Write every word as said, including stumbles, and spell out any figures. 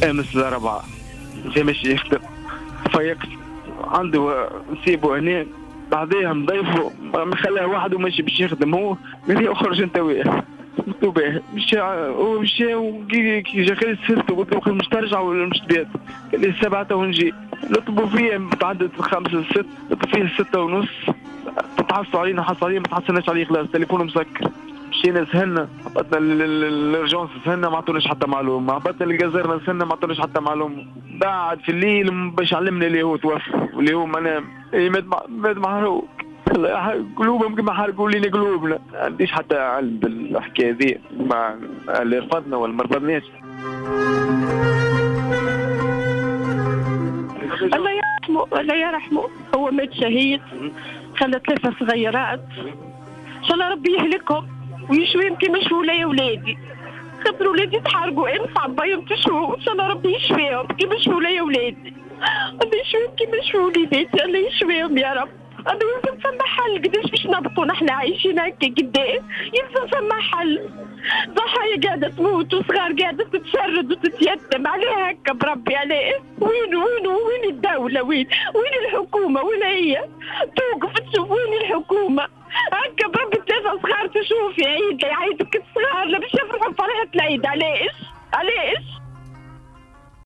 امس الاربعاء جا ماشي يخدم، فيقت عنده نسيبه هنا بعديها مضيفه ما خلاه وحده ماشي باش يخدم، هو قال لي اخرج انت وياه. قلت له باهي، مشى هو مشى وكي كي جا خليت سته قلت له مش ترجع ولا مش تبات؟ قال لي السبعة تو نجي. نطلبوا فيه تعدت الخمسة الست، نطلبوا فيه الستة ونص، تحصلوا علينا حصل علينا ما تحصلناش عليه خلاص تليفونه مسكر. مشينا سهلنا هبطنا الارجونس سهلنا ما عطوناش حتى معلومه، هبطنا الجزيرة سهلنا ما عطوناش حتى معلومه. بعد في الليل باش علمنا اللي هو توفى واللي هو منام مات مات محروق. قلوبهم كما حرقوا لينا قلوبنا. ما عنديش حتى علم بالحكايه ذي مع اللي رفضنا ولا ما رفضناش. الله يرحمه الله يرحمه، هو مات شهيد، خلى ثلاثة صغيرات. ان شاء الله ربي يهلكهم ويشويهم كيما شفوا لي ولادي، خاطر ولادي تحرقوا امس عبايهم تشوفوا، ان شاء الله ربي يشفيهم كيما شفوا لي ولادي، الله يشفيهم كيما شفوا وليداتي، الله يشفيهم يا رب. هذا يلزم فما حل، قداش باش نبقوا نحن عايشين هكا قدام؟ يلزم فما حل. ضحايا قاعده تموت وصغار قاعده تتشرد وتتيتم، عليها هكا بربي عليه؟ وين وين وين الدوله؟ وين وين الحكومه؟ وين هي؟ توقف تشوف وين الحكومه؟ هكا بربي ثلاثه صغار تشوفي عيد يعيدك الصغار لا باش يفرحوا بفرحه العيد، علاش؟ علاش؟